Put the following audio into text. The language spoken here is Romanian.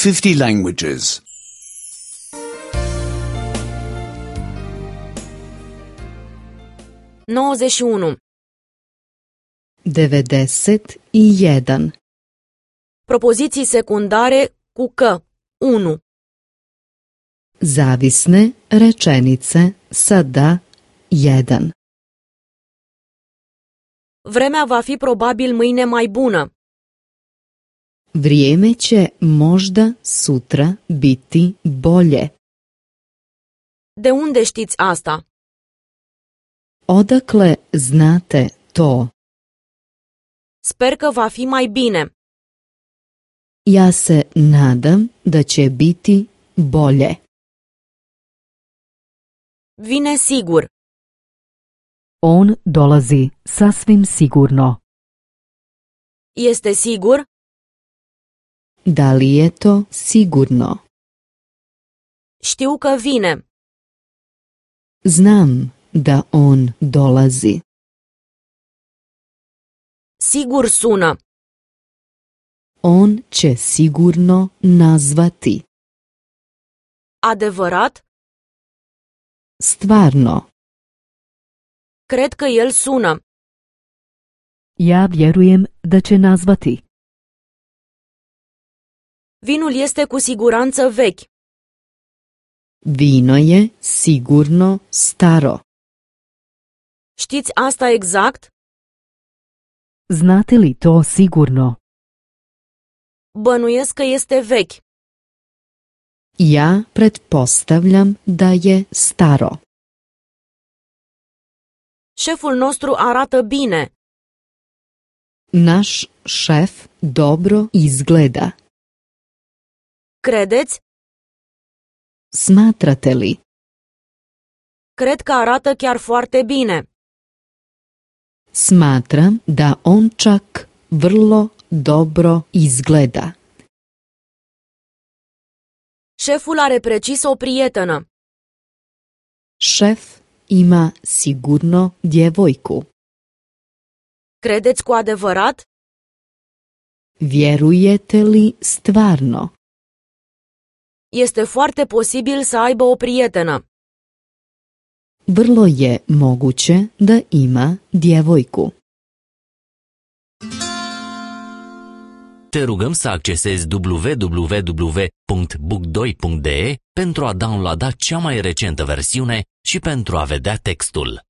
50 languages. 91. 91. Propoziții secundare cu că. 1. Zavisne rečenice sa da 1. Vremea va fi probabil mâine mai bună. Vrijeme će možda sutra biti bolje. De unde știți asta? Odakle znate to? Sper că va fi mai bine. Ja se nadam da će biti bolje. Vine sigur. On dolazi sasvim sigurno. Este sigur? Da li je to sigurno? Știu că vine. Znam da on dolazi. Sigur sună. On će sigurno nazvati. Adevărat? Stvarno. Cred că el sună. Ja vjerujem da će nazvati. Vinul este cu siguranță vechi. Vino je sigurno staro. Știți asta exact? Znate li to sigurno? Bănuiesc că este vechi. Ja pretpostavljam da je staro. Șeful nostru arată bine. Naš šef dobro izgleda. Credeți? Smatrate li? Cred că arată chiar foarte bine. Smatram da on čak vrlo dobro izgleda. Șeful are precis o prietenă. Šef ima sigurno djevojku. Credeți cu adevărat? Vjerujete li stvarno? Este foarte posibil să aibă o prietenă. Vrlo je moguće da ima djevojku. Te rugăm să accesezi www.book2.de pentru a downloada cea mai recentă versiune și pentru a vedea textul.